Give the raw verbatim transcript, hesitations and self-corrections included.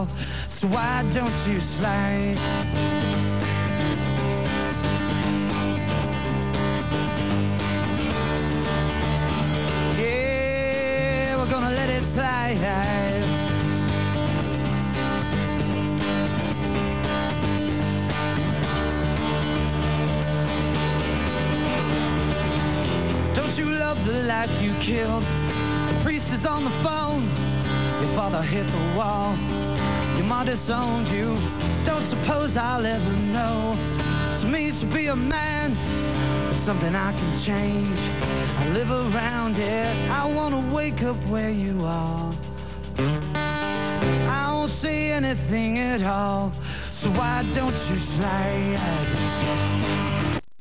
all. So why don't you slide? Yeah, we're gonna let it slide. Don't you love the life you killed? The priest is on the phone. Your father hit the wall. Your mom disowned you. Don't suppose I'll ever know. It means to be a man. It's something I can change. I live around it. I wanna wake up where you are. I don't see anything at all. So why don't you slide?